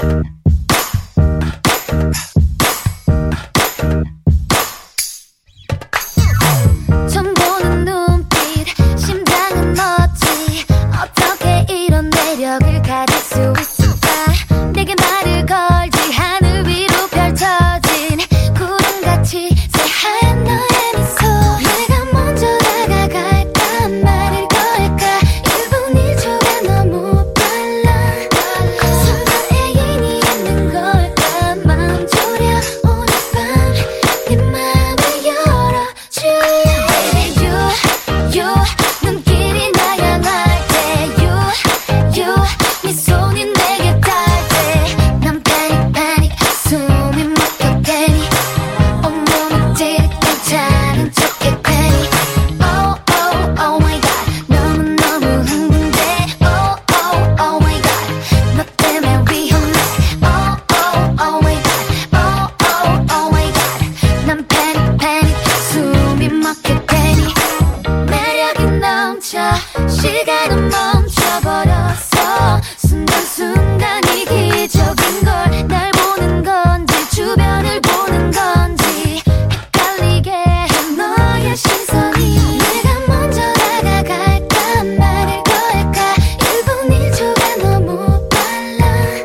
처음 보는 눈빛 심장은 멎지 어떻게 이런 매력을 가질 수 있을까 내게 말을 걸지 하늘 위로 펼쳐진 구름같이 새하얀 너의 미소 내가 먼저 다가갈까 말을 걸까 1분 1초가 너무 빨라 설레임이 있는 걸까 마음 졸여 오늘 밤 내 맘을 열어줄래 Baby you 눈길이 나 향할 때 you 네 손이 내게 닿을 때 난 panic 숨이 막혀대니 온몸이 들끓잖은 척해 괜히 Oh my god 너무너무 흥분돼 Oh my god 너 때문에 위험해 Oh my god Oh my god 난 panic 숨이 막혀대니 매력이 넘쳐 시간은 멈춰버렸어 순간순간이 기적인 걸 날 보는 건지 주변을 보는 건지 헷갈리게 해 너의 시선이 내가 먼저 다가갈까 말을 걸까 1분 1초가 너무 빨라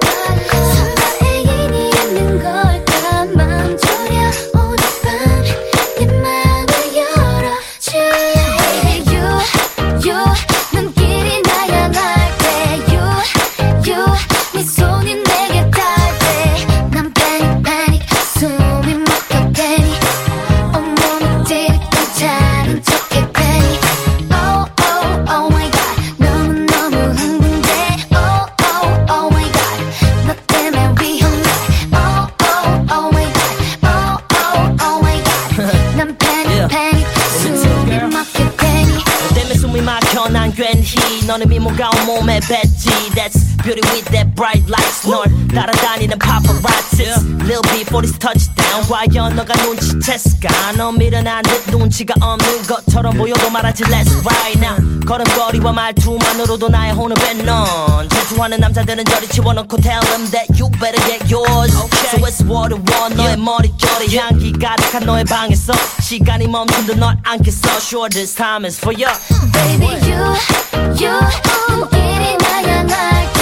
설레임이 있는 걸까 마음 졸여 오늘 밤 내 맘을 열어줄래 Baby you 눈길이 나 향할 때 you 네 손이 내게 닿을 때난 panic 숨이 막혀대니 온몸이 들끓잖은 척해 괜히 Oh my god 너무너무 흥분돼 Oh my god 너 때문에 위험해 Oh my god Oh my god 난 panic 숨이 막혀대니 너 때문에 숨이 막혀 난 괜히 너는 미모가 온몸에 뱉지 That's beauty with that bright lights 널 따라다니는 paparazzi Lil B for this touchdown 과연 너가 눈치챘을까 너 미련한 듯 눈치가 없는 것처럼 보여도 말하지 Let's ride now 걸음걸이와 말투만으로도 나의 혼을 뱉넌 질투하는 남자들은 저리 치워놓고 Tell them that you better get yours So it's war to war 너의 머릿결에 향기 가득한 너의 방에서 시간이 멈춘 듯 널 안겠어 Sure this time is for you Baby you 눈길이 나 향할